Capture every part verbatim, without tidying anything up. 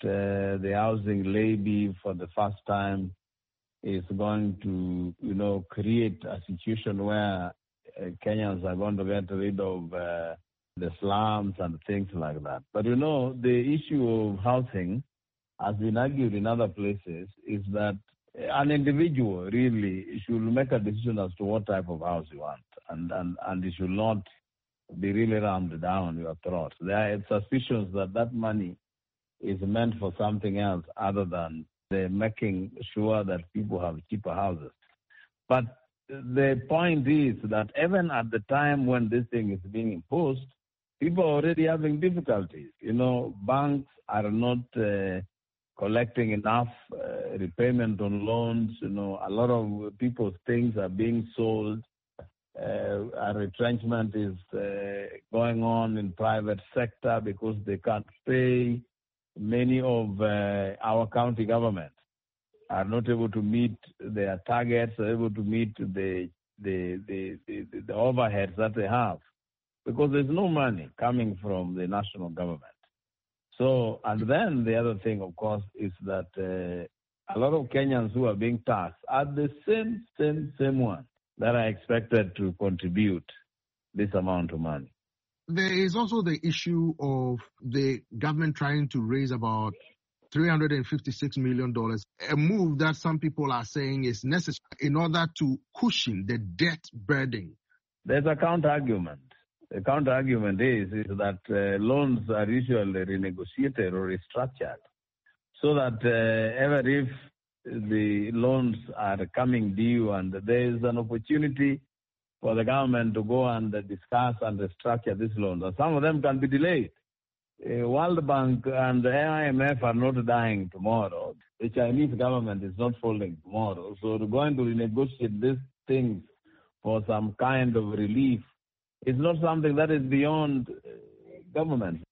uh, the housing levy for the first time is going to, you know, create a situation where uh, Kenyans are going to get rid of uh, the slums and things like that. But, you know, the issue of housing, has been argued in other places, is that an individual really should make a decision as to what type of house you want, and, and, and it should not be really rammed down your throat. There are suspicions that that money is meant for something else other than the making sure that people have cheaper houses. But the point is that even at the time when this thing is being imposed, people are already having difficulties. You know, banks are not uh, collecting enough uh, repayment on loans. You know, a lot of people's things are being sold. Uh, a retrenchment is uh, going on in private sector because they can't pay. Many of uh, our county governments are not able to meet their targets, are able to meet the the, the, the, the overheads that they have, because there's no money coming from the national government. So, and then the other thing, of course, is that uh, a lot of Kenyans who are being taxed are the same, same, same ones that are expected to contribute this amount of money. There is also the issue of the government trying to raise about three hundred fifty-six million dollars, a move that some people are saying is necessary in order to cushion the debt burden. There's a counter-argument. The counter-argument is, is that uh, loans are usually renegotiated or restructured so that uh, ever if the loans are coming due and there is an opportunity for the government to go and discuss and restructure these loans, and some of them can be delayed. Uh, World Bank and the I M F are not dying tomorrow. The Chinese government is not folding tomorrow. So they're going to renegotiate these things for some kind of relief. It's not something that is beyond uh, government.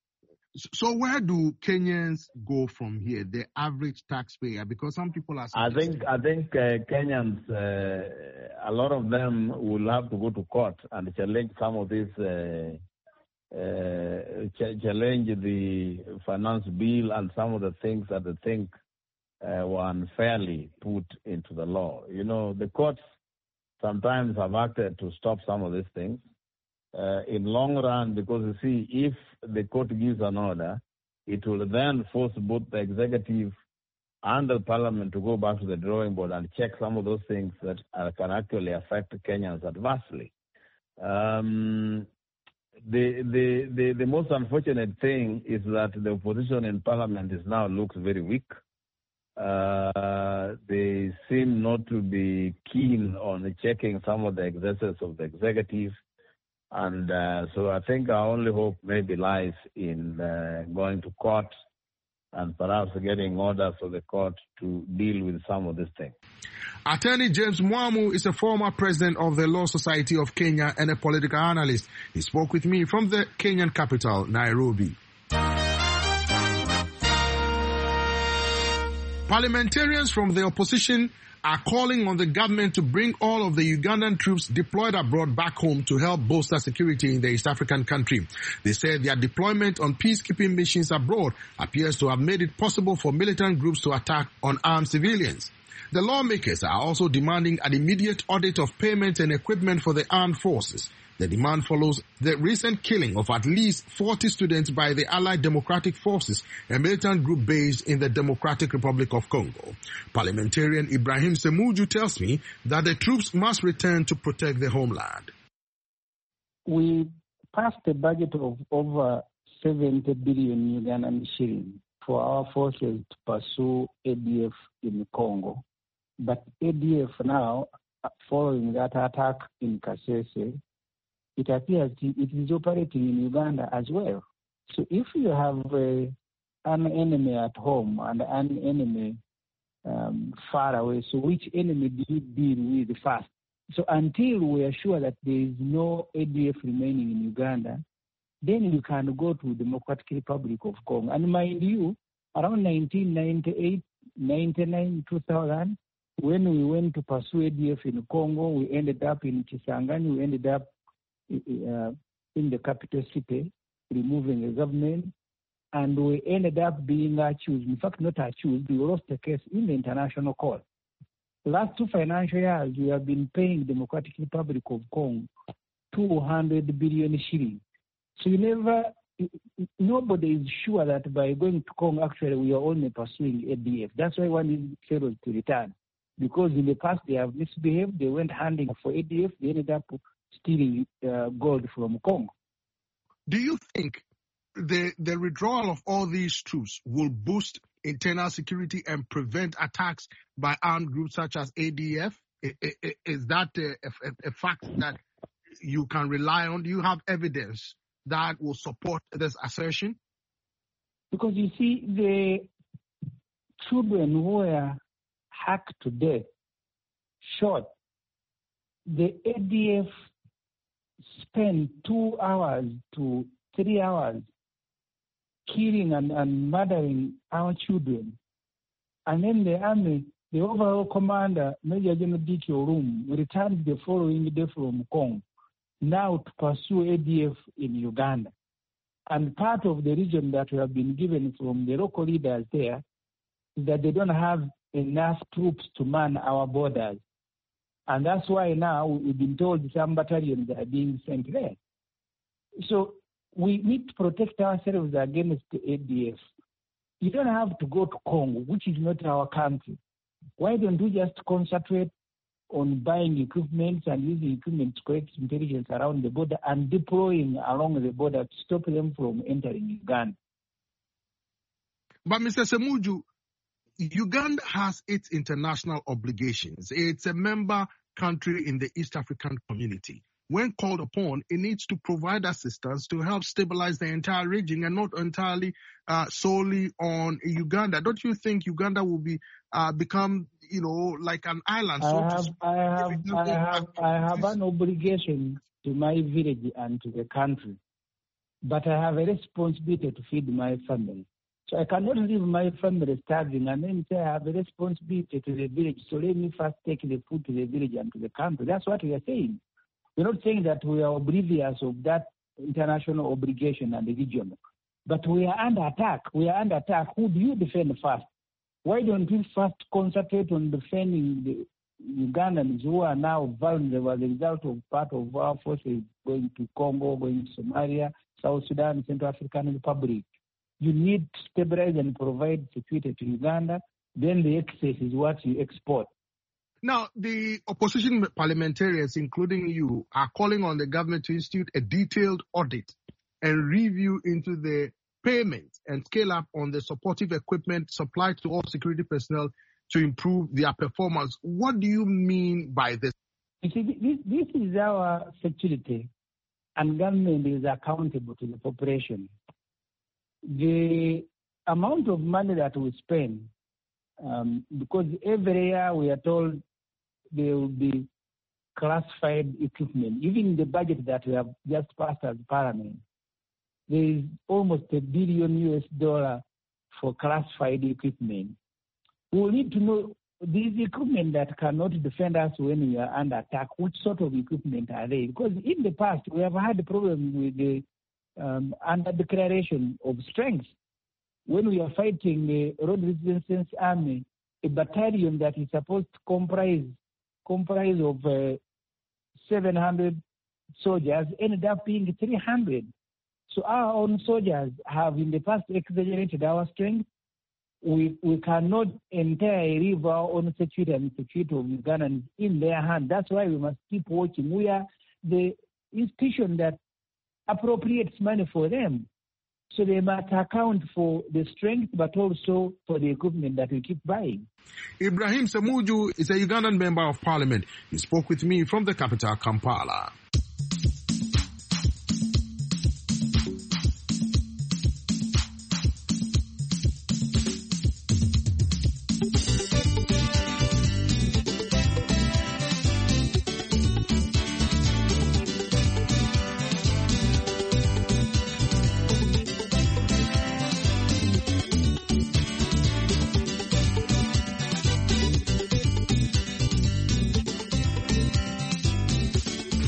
So where do Kenyans go from here, the average taxpayer? Because some people are... I think I think uh, Kenyans, uh, a lot of them will have to go to court and challenge some of these, uh, uh, ch- challenge the finance bill and some of the things that they think uh, were unfairly put into the law. You know, the courts sometimes have acted to stop some of these things. Uh, in long run, because you see, if the court gives an order, it will then force both the executive and the parliament to go back to the drawing board and check some of those things that are, can actually affect Kenyans adversely. Um, the, the, the, the most unfortunate thing is that the opposition in parliament is now looks very weak. Uh, they seem not to be keen on checking some of the excesses of the executive. And uh, so I think our only hope maybe lies in uh, going to court and perhaps getting orders for the court to deal with some of these things. Attorney James Mwamu is a former president of the Law Society of Kenya and a political analyst. He spoke with me from the Kenyan capital, Nairobi. Parliamentarians from the opposition are calling on the government to bring all of the Ugandan troops deployed abroad back home to help bolster security in the East African country. They said their deployment on peacekeeping missions abroad appears to have made it possible for militant groups to attack unarmed civilians. The lawmakers are also demanding an immediate audit of payments and equipment for the armed forces. The demand follows the recent killing of at least forty students by the Allied Democratic Forces, a militant group based in the Democratic Republic of Congo. Parliamentarian Ibrahim Semuju tells me that the troops must return to protect the homeland. We passed a budget of over seventy billion Ugandan shillings for our forces to pursue A D F in Congo. But A D F now, following that attack in Kasese, it appears it is operating in Uganda as well. So if you have uh, an enemy at home and an enemy um, far away, so which enemy do you deal with first? So until we are sure that there is no A D F remaining in Uganda, then you can go to the Democratic Republic of Congo. And mind you, around nineteen ninety-eight, ninety-nine, two thousand, when we went to pursue A D F in Congo, we ended up in Kisangani, we ended up Uh, in the capital city, removing the government. and we ended up being accused. In fact, not accused, we lost the case in the international court. The last two financial years, we have been paying Democratic Republic of Congo two hundred billion shillings. So you never, nobody is sure that by going to Congo, actually, we are only pursuing A D F. That's why one needs fellows to return. Because in the past, they have misbehaved. They went hunting for A D F. They ended up stealing uh, gold from Congo. Do you think the the withdrawal of all these troops will boost internal security and prevent attacks by armed groups such as A D F? Is that a, a, a fact that you can rely on? Do you have evidence that will support this assertion? Because you see, the children who were hacked to death, shot, the A D F spent two hours to three hours killing and, and murdering our children. And then the army, the overall commander, Major General D K Orum, returned the following day from Congo, now to pursue A D F in Uganda. And part of the reason that we have been given from the local leaders there is that they don't have enough troops to man our borders. And that's why now we've been told some battalions are being sent there. So we need to protect ourselves against the A D F. You don't have to go to Congo, which is not our country. Why don't we just concentrate on buying equipment and using equipment to collect intelligence around the border and deploying along the border to stop them from entering Uganda? But Mister Ssemujju, Uganda has its international obligations. It's a member country in the East African community. When called upon, it needs to provide assistance to help stabilize the entire region and not entirely uh, solely on Uganda. Don't you think Uganda will be uh, become, you know, like an island? So I have, I have, I have, I have an obligation to my village and to the country, but I have a responsibility to feed my family. So I cannot leave my family starving and then say I have a responsibility to the village. So let me first take the food to the village and to the country. That's what we are saying. We're not saying that we are oblivious of that international obligation and the region, but we are under attack. We are under attack. Who do you defend first? Why don't we first concentrate on defending the Ugandans who are now vulnerable as a result of part of our forces going to Congo, going to Somalia, South Sudan, Central African Republic? You need to stabilize and provide security to Uganda. Then the excess is what you export. Now, the opposition parliamentarians, including you, are calling on the government to institute a detailed audit and review into the payment and scale up on the supportive equipment supplied to all security personnel to improve their performance. What do you mean by this? You see, this, this is our security, and government is accountable to the population. The amount of money that we spend, um, because every year we are told there will be classified equipment. Even in the budget that we have just passed as Parliament, there is almost a billion U S dollar for classified equipment. We will need to know these equipment that cannot defend us when we are under attack. Which sort of equipment are they? Because in the past, we have had a problem with the um, under declaration of strength. When we are fighting the Road Resistance Army, a battalion that is supposed to comprise comprise of uh, seven hundred soldiers ended up being three hundred. So our own soldiers have in the past exaggerated our strength. We we cannot entirely leave our own security and security of Ugandans in their hand. That's why we must keep watching. We are the institution that appropriates money for them. So they must account for the strength, but also for the equipment that we keep buying. Ibrahim Ssemujju is a Ugandan member of parliament. He spoke with me from the capital, Kampala.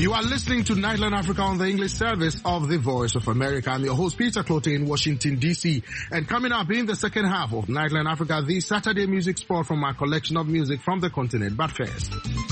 You are listening to Nightline Africa on the English service of the Voice of America. I'm your host, Peter Clote in Washington, D C. And coming up in the second half of Nightline Africa, the Saturday music spot from our collection of music from the continent. But first,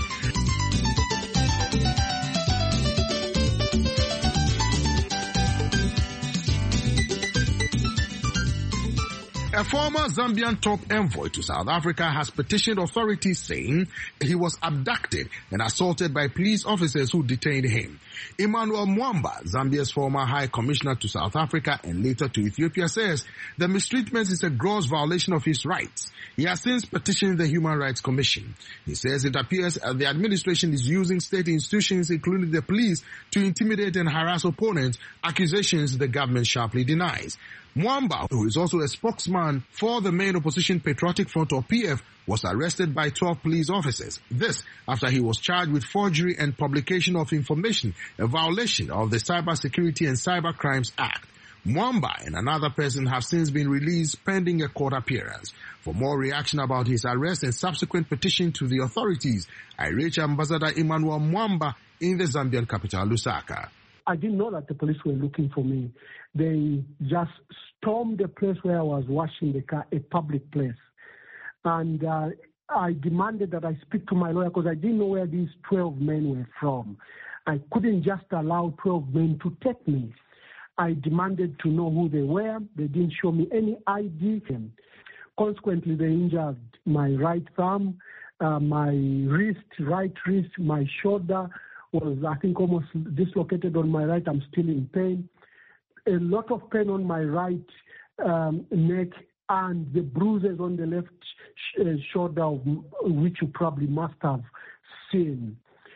a former Zambian top envoy to South Africa has petitioned authorities saying he was abducted and assaulted by police officers who detained him. Emmanuel Mwamba, Zambia's former High Commissioner to South Africa and later to Ethiopia, says the mistreatment is a gross violation of his rights. He has since petitioned the Human Rights Commission. He says it appears the administration is using state institutions, including the police, to intimidate and harass opponents, accusations the government sharply denies. Mwamba, who is also a spokesman for the main opposition Patriotic Front or P F, was arrested by twelve police officers. This after he was charged with forgery and publication of information, a violation of the Cyber Security and Cyber Crimes Act. Mwamba and another person have since been released pending a court appearance. For more reaction about his arrest and subsequent petition to the authorities, I reached Ambassador Emmanuel Mwamba in the Zambian capital, Lusaka. I didn't know that the police were looking for me. They just stormed the place where I was washing the car, a public place. And uh, I demanded that I speak to my lawyer because I didn't know where these twelve men were from. I couldn't just allow twelve men to take me. I demanded to know who they were. They didn't show me any I D. Consequently, they injured my right thumb, uh, my wrist, right wrist, my shoulder was, I think, almost dislocated on my right. I'm still in pain. A lot of pain on my right um, neck and the bruises on the left sh- uh, shoulder, of, which you probably must have seen.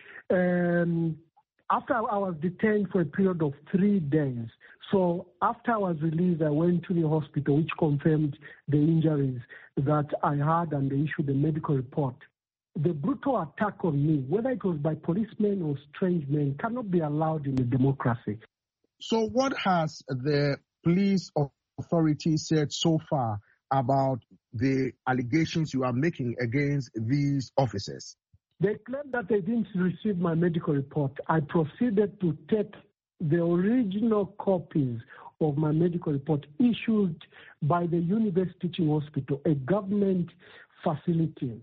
Um, after I was detained for a period of three days, so after I was released, I went to the hospital, which confirmed the injuries that I had, and they issued a medical report. The brutal attack on me, whether it was by policemen or strange men, cannot be allowed in a democracy. So what has the police authority said so far about the allegations you are making against these officers? They claim that they didn't receive my medical report. I proceeded to take the original copies of my medical report issued by the University Teaching Hospital, a government facility.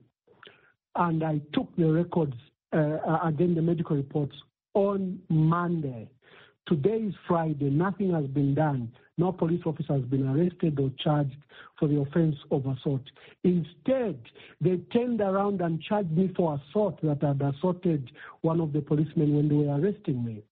And I took the records, uh, again, the medical reports, on Monday. Today is Friday. Nothing has been done. No police officer has been arrested or charged for the offense of assault. Instead, they turned around and charged me for assault that I had assaulted one of the policemen when they were arresting me.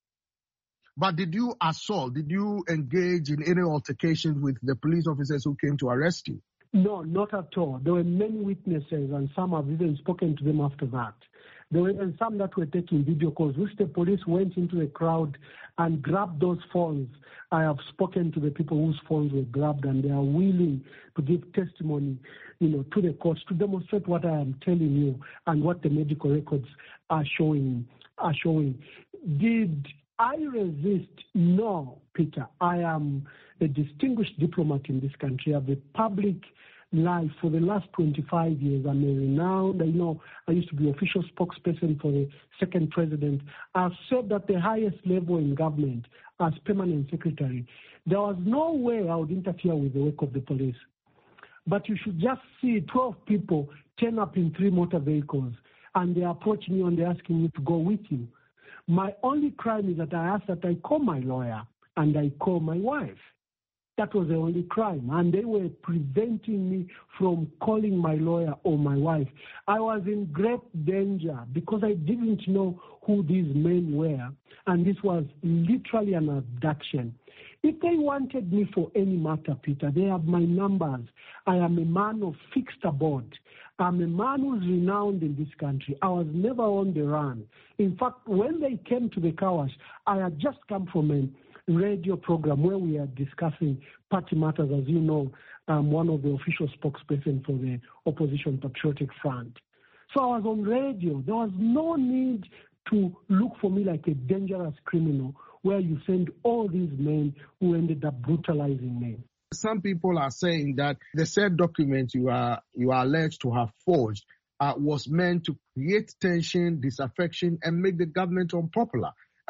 But did you assault? Did you engage in any altercations with the police officers who came to arrest you? No, not at all. There were many witnesses, and some have even spoken to them after that. There were even some that were taking video calls, which the police went into the crowd and grabbed those phones. I have spoken to the people whose phones were grabbed, and they are willing to give testimony, you know, to the courts to demonstrate what I am telling you and what the medical records are showing. Are showing. Did I resist? No, Peter. I am a distinguished diplomat in this country. I have a public life for the last twenty-five years. I'm a renowned, you know, I used to be official spokesperson for the second president. I've served at the highest level in government as permanent secretary. There was no way I would interfere with the work of the police. But you should just see twelve people turn up in three motor vehicles, and they approach me and they're asking me to go with you. My only crime is that I asked that I call my lawyer and I call my wife. That was the only crime. And they were preventing me from calling my lawyer or my wife. I was in great danger because I didn't know who these men were. And this was literally an abduction. If they wanted me for any matter, Peter, they have my numbers. I am a man of fixed abode. I'm a man who's renowned in this country. I was never on the run. In fact, when they came to the car wash, I had just come from a radio program where we are discussing party matters. As you know, I'm one of the official spokespersons for the Opposition Patriotic Front. So I was on radio. There was no need to look for me like a dangerous criminal where you send all these men who ended up brutalizing me. Some people are saying that the said document you are you are alleged to have forged uh, was meant to create tension, disaffection, and make the government unpopular.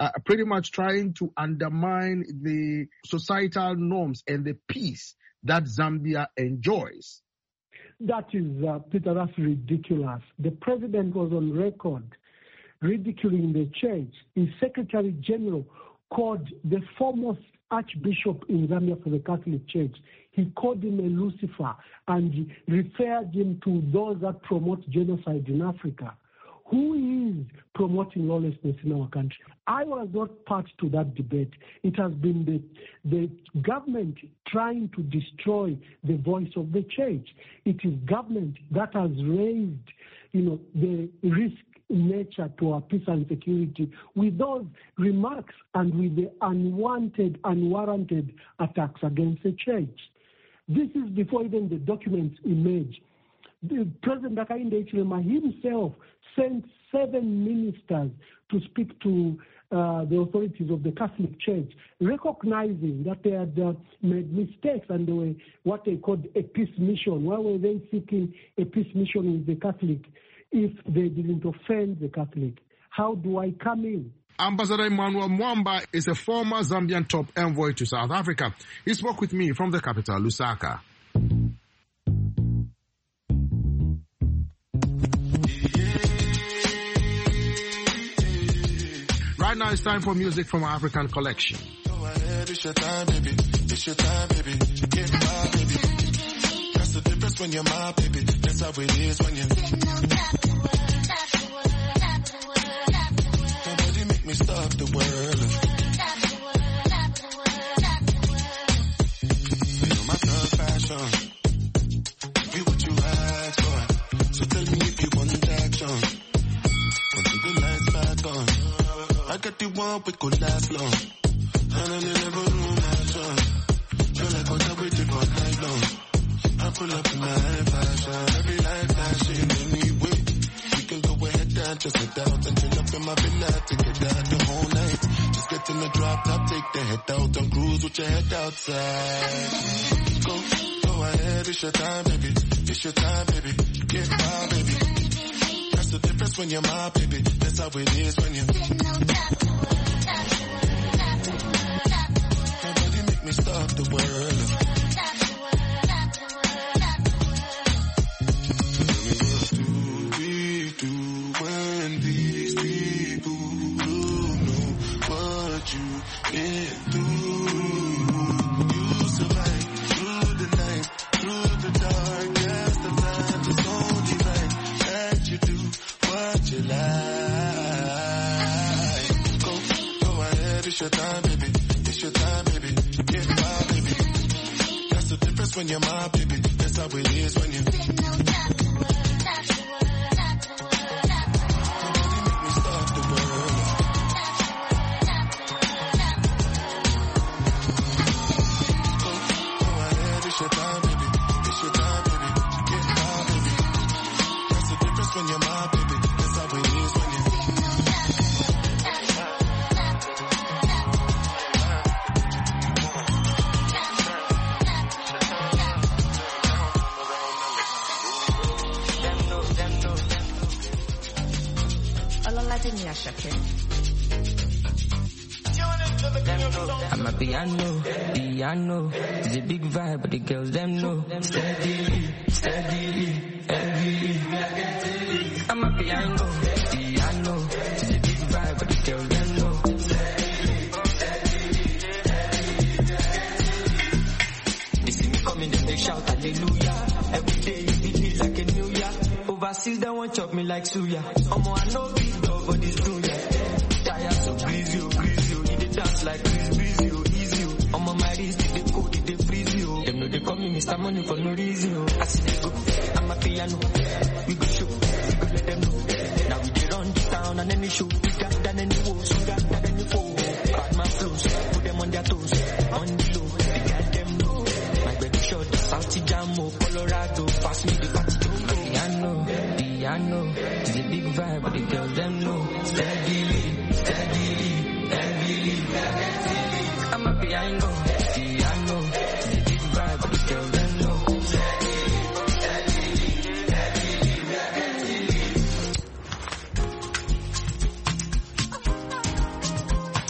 uh, pretty much trying to undermine the societal norms and the peace that Zambia enjoys. That is, uh, Peter, that's ridiculous. The president was on record ridiculing the church. His Secretary General called the foremost Archbishop in Zambia for the Catholic Church. He called him a Lucifer and referred him to those that promote genocide in Africa. Who is promoting lawlessness in our country? I was not part to that debate. It has been the, the government trying to destroy the voice of the church. It is government that has raised, you know, the risk nature to our peace and security with those remarks and with the unwanted, unwarranted attacks against the church. This is before even the documents emerge. The President Hakainde Hichilema himself sent seven ministers to speak to uh, the authorities of the Catholic Church, recognizing that they had uh, made mistakes and they were what they called a peace mission. Why were they seeking a peace mission with the Catholic if they didn't offend the Catholic? How do I come in? Ambassador Emmanuel Mwamba is a former Zambian top envoy to South Africa. He spoke with me from the capital, Lusaka. Right now it's time for music from our African collection. Go ahead, it's your time, baby. It's your time, baby. Get my baby. That's the difference when you're my baby. That's how it is when you're... Nobody make me stop the world. You know my thug passion. Be what you ask for. So tell me if you want action. Until the lights back on. I got the one we could last long. And in the living room action. Feel like what I waited all night long. I pull up in my fashion. Every life flashing anyway. We can go ahead and just head out and chill up in my villa to get down the whole night. Just get in the drop top, take the head out and cruise with your head outside. Go, go ahead, it's your time, baby. It's your time, baby. Get my baby. That's the difference when you're my baby. That's how it is when you... Nobody make me stop the world. Tell me what do we do when these people don't know what you been through? You survive through the night, through the darkest of times. It's only right that you do what you like. Go, go ahead, it's your time, baby. It's your time, baby. Get my baby. That's the difference when you're my baby. That's how it is when you... Nobody make me stop the world. Go, go ahead, it's your time, baby. It's your time, baby. Get my baby. That's the difference when you're my baby. That's how it is when you... I'm a piano, piano. It's a big vibe, but the girls them know. Steadily, steadily, heavily. I'm a piano, piano. It's a big vibe, but the girls them know. They see me coming, then they shout hallelujah. Every day you beat me like a new year. Overseas they won't chop me like suya. Omo I know big dog, but it's true yeah. Tired so breezy, oh breezy, oh. Need to dance like Chris Breezy, oh easy, oh. Omo my wrist, they code, they freeze you. Them know they call me Mister Money for no reason, oh. I see they go, I'm a piano. We go show, we go let them know. Now we they run the town and any show bigger than any woe, stronger than any foe. Cut my flows, put them on their toes, on the low, they got them know. My baby short, South Jamo, Colorado, pass me the party. Piano, piano, it's a big vibe, but the girls them know. Steadily, steadily, heavily. I'm a piano, piano, it's a big vibe, but the girls them know. Steadily, steadily, heavily.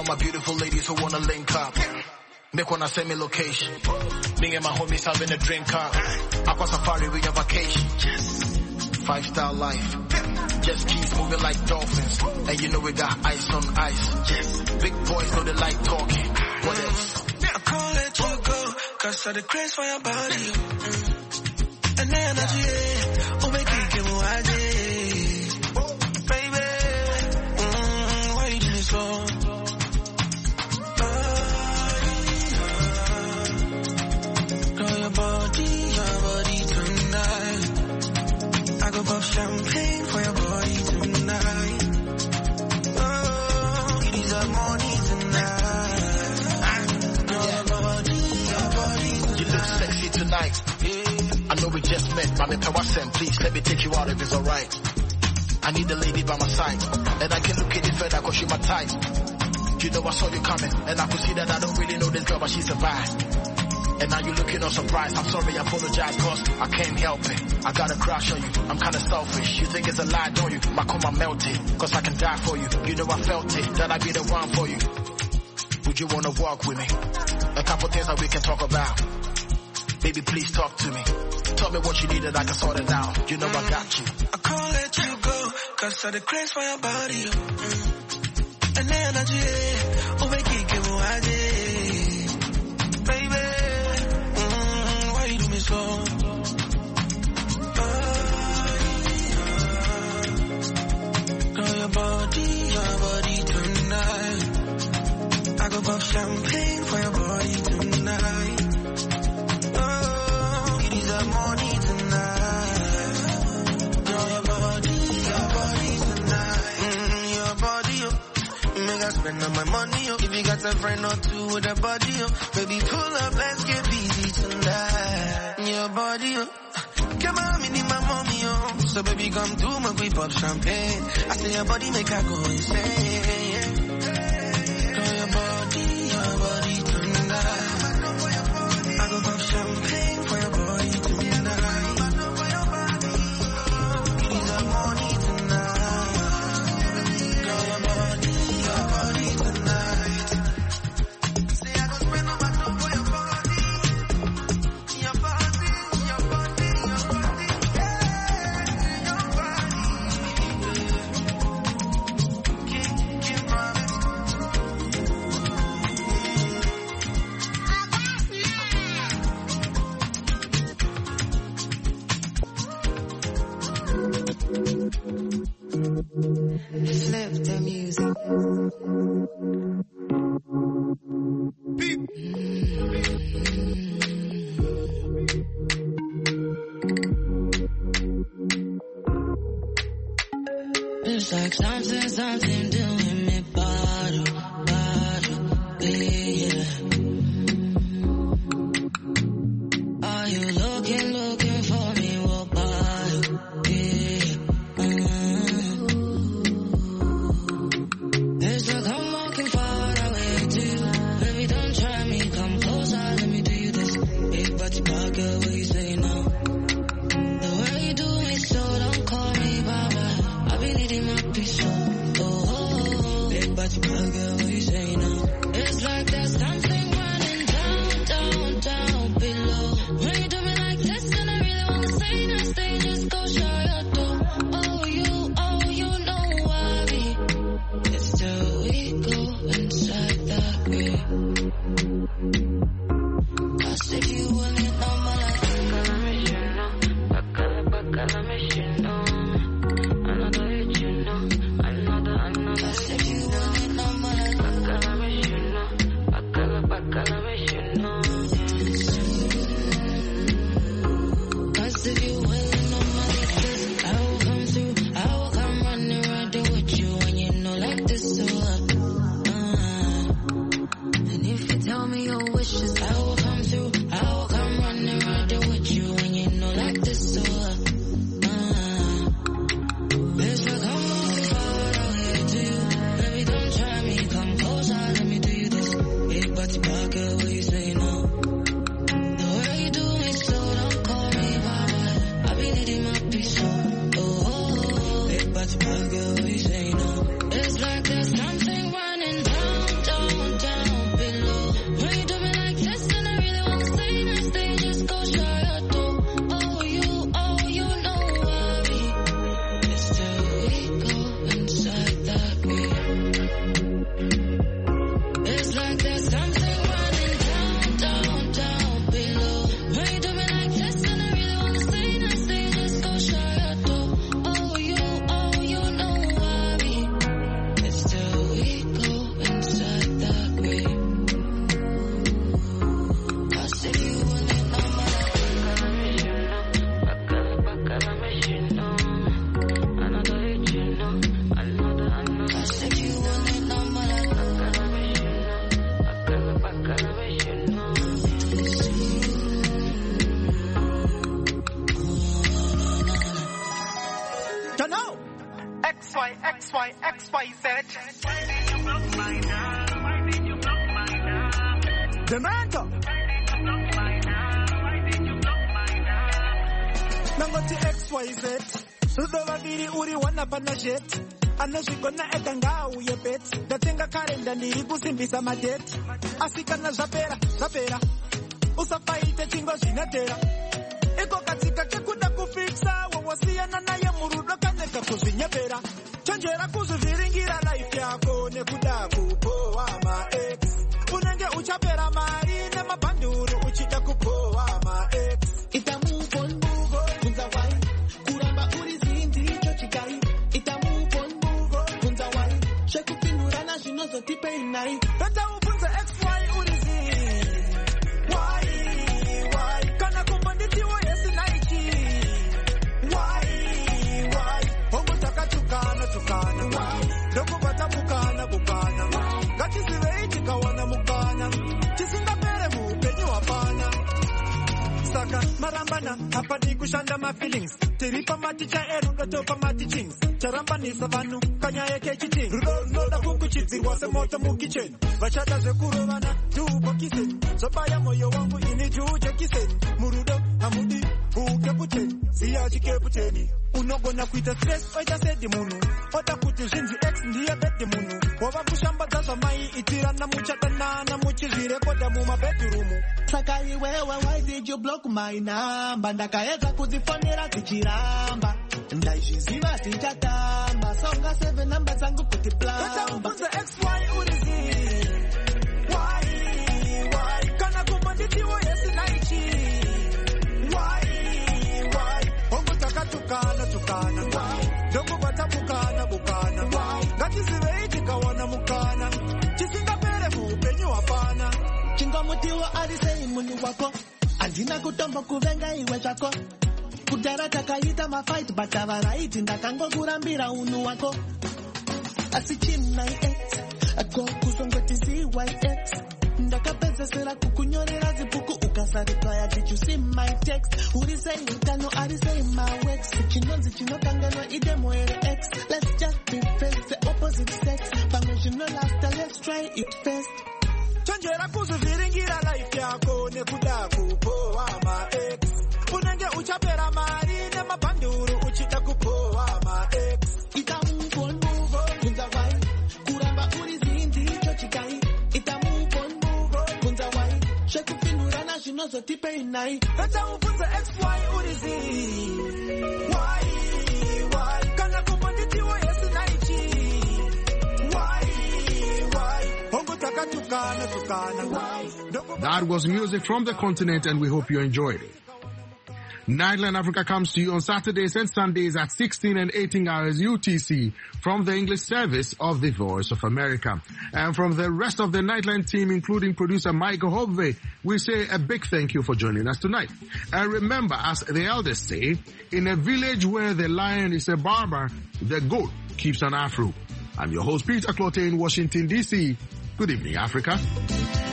all my beautiful ladies who wanna link up. Make one send me location. Me and my homies having a drink up. Aqua Safari, we on vacation. Five star life. Just keeps moving like dolphins. And you know we got ice on ice. Big boys know they like talking. What else? I can't let you go, cause of the craze for your body. Mm. And the energy, oh, make it give me wide. Baby, mm, why you do me so? Girl, your body, your body tonight. I go pop champagne for your body tonight. Oh, you deserve money tonight. Sexy tonight. Yeah. I know we just met, but I'm please let me take you out if it's alright. I need a lady by my side, and I can look at it further cause she my type. You know I saw you coming, and I could see that I don't really know this girl, but she's a vibe. And now you looking all surprised. I'm sorry, I apologize cause I can't help it. I got a crush on you, I'm kinda selfish. You think it's a lie, don't you? My coma melted, cause I can die for you. You know I felt it, that I be the one for you. Would you wanna walk with me? A couple things that we can talk about. Baby, please talk to me. Tell me what you need and I can sort it out. You know I got you. I can't let you go, cause of the craze for your body. Mm. And the energy, oh, make it give me wide. Baby, mm, why you do me so? Oh, girl, your body, your body tonight. I go pop champagne for your body tonight. Money tonight. Girl, your body, your body tonight. Mm, your body, oh. Make I spend all my money, oh. If you got a friend or two with a body, oh. Baby, pull up, let's get busy tonight. Your body, oh. Come on, me need my mommy, oh. So baby, come through, make we pop champagne. I say your body make her go insane. Girl, your body, your body tonight. I go pop champagne for your body tonight. Flip the music. It's like something, something doing me bottle, bottle, yeah. Are you looking, looking for me? What bottle, yeah. It's like I'm walking far away too. Baby, don't try me, come closer, let me do you this. Big body bad girl, what you say now? The way you do me so, don't call me Baba. I be needing my peace, oh, oh, oh. Big body bad girl, what you say now? It's like there's something running down, down, down below. When you do me like this, and I really wanna say that, stay, just go show your door. Oh, you, oh, you know I be. It's till we go inside that way. Cause if you want it, I'm like, Bacala, bacala, miss you know. Another hit, you know. Another, another. Cause if you want it, I'm like, Bacala, miss you know. Bacala, bacala, miss you know. Cause if you want it, I'm like this. I will come through, I will come running right there with you. And you know like this, so uh, and if you tell me your wishes, I will come through, I will come running right there with you. And you know like this, so uh, it's like I'm walking far away to you. Baby, don't try me, come closer, let me do you this. Big body bad girl, what you say now? The way you do me so, don't call me Baba. I be needing my peace, oh, oh, oh. Big body bad girl, what you say now? It's like there's something running down, down. Turn out. X, Y, X, Y, X, Y, Z. Why did you block my number? Why did you block my number? Demento. Why did you block my number? Why did you block my number? Nangoti X, Y, Z. Rudova viri uri wana pana jet. Anazvigona ega ngauye bet. Ndatenga kalenda ndiri kusimbisa madate. Asikana zvapera, zvapera. Usafaite chingo zvinatera. Iko katika kekuda kufixa. Wawasiyana naye murudo kaneka kuzvinyepera. Chonjera kuzviviringira life yako. Nekuda kupoa ma ex. Unenge uchapera mari nemabhanduru uchida kupoa ma ex. Ita move on, move on, kunza wai. Kuramba uri zindi chochikai. Ita move on, move on, kunza wai. Shekupindura na shinozo tipe inai. Tata ufunza X Y uri zi. Why, why? Kana kumbanditiwa yesi naichi. Why, why? Hongo taka tukana, tukana. Why? Doko bata bukana, bukana. Why? Gati ziwe itika wana mukana. Chisinga pere mupenyu wapana. Saka marambana hapa ni kushanda ma feelings tiripa maticha eru ndotopa matichings charamba ni savanu kanya yake chiting rudo da kukuchidzirwa semoto mu kitchen vachata zvekurovana tupo kisen zobaya moyo wangu ini juje kisen murudo hamudi uke puteni siya chike puteni unogona kuita stress oita sedi munu ota kuti zvinzi X ndiye bedi munu wava kushambadza zvamai itirana muchadanana muchizvirekoda mumabedroom. Saka iwewe, why did you block my number? Ndakaedza kudzifonera dzichiramba. Ndaizviziva tichatamba. Songa seven number dzangu kuti plamba. Tata ufunza X Y uri zi. Why, why? Kana kumbanditiwa yesi naichi. Why, why? Hongo taka tukana, tukana. Why? Dongo bata bukana, bukana. Why? Gati zive itika wana mukana. Chisinga pere mupenyu wapana. Chingomutiwa alisei muni wako. Andina kutombo kuvenga iwe chako. Kudara takaita mafight batava right. Ndakango kurambira unu wako. Asichina X. Ako kusongoti C Y X. Ndakapedza sera kukunyorera zipuku. Ukasaripaya, did you see my text? Urisei utano arisei my wax. Chinonzi chinokangano idemo ere X. Let's just be friends, the opposite sex. Pamoshino laughter, let's try it first. Chonjera kuzviviringira life yako nekuda kupoa ma ex. Unenge uchapera mari nemabhanduru uchida kupoa ma ex. Ita move on, move on, kunza wai. Kuramba uri zindi chochikai. Ita move on, move on, kunza wai. Shekupindura na shinozo tipe inai. Tata ufunza X Y uri zi. Why, why? Kana kumbanditiwa yesi naichi. Why, why? Hongo taka tukana, tukana. Why? That was music from the continent, and we hope you enjoyed it. Nightline Africa comes to you on Saturdays and Sundays at sixteen and eighteen hours U T C from the English service of the Voice of America. And from the rest of the Nightline team, including producer Michael Hobve, we say a big thank you for joining us tonight. And remember, as the elders say, in a village where the lion is a barber, the goat keeps an afro. I'm your host, Peter Clote in Washington, D C. Good evening, Africa.